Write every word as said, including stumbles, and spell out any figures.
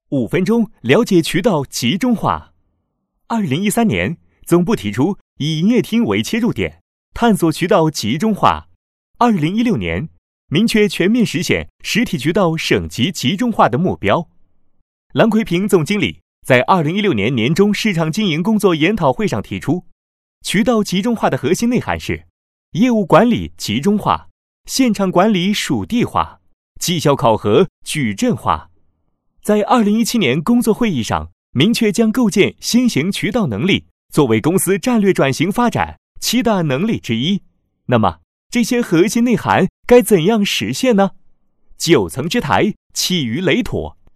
五分钟了解渠道集中化。二零一三年，总部提出以营业厅为切入点，探索渠道集中化。二零一六年，明确全面实现实体渠道省级集中化的目标。郎奎平总经理在二零一六年年中市场经营工作研讨会上提出，渠道集中化的核心内涵是业务管理集中化、现场管理属地化、绩效考核矩阵化。在二零一七年工作会议上，明确将构建新型渠道能力作为公司战略转型发展七大能力之一。那么，这些核心内涵该怎样实现呢？九层之台，起于雷妥，